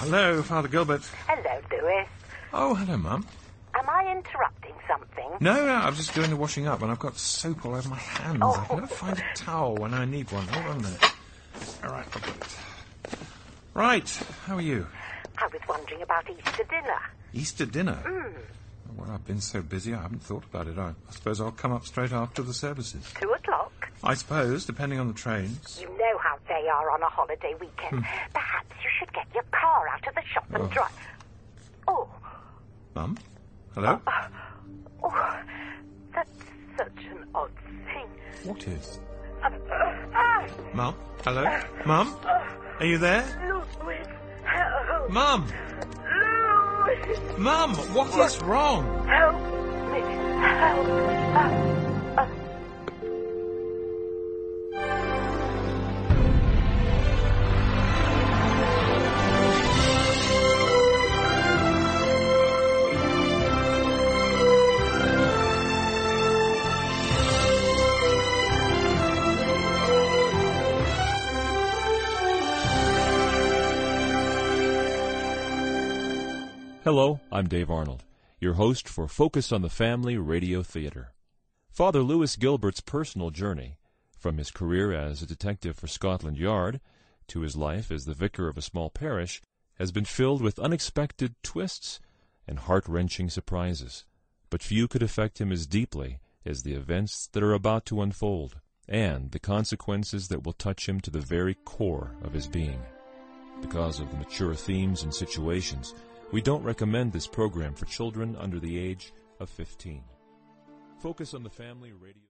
Hello, Father Gilbert. Hello, Lewis. Oh, hello, Mum. Am I interrupting something? No, I'm just doing the washing up, and I've got soap all over my hands. Oh. I can never find a towel when I need one. Hold on a minute. All right, I've got it. Right, how are you? I was wondering about Easter dinner. Easter dinner? Well, I've been so busy I haven't thought about it. I suppose I'll come up straight after the services. 2:00? I suppose, depending on the trains. You know how they are on a holiday weekend. Perhaps you should get your car out of the shop and drive... Oh. Mum? Hello? Oh, that's such an odd thing. What is? Mum? Hello? Mum? Are you there? Louis, help. Mum! Louis, Mum, what is wrong? help me, help. Hello, I'm Dave Arnold, your host for Focus on the Family Radio Theater. Father Louis Gilbert's personal journey, from his career as a detective for Scotland Yard to his life as the vicar of a small parish, has been filled with unexpected twists and heart-wrenching surprises. But few could affect him as deeply as the events that are about to unfold, and the consequences that will touch him to the very core of his being. Because of the mature themes and situations, we don't recommend this program for children under the age of 15. Focus on the Family Radio.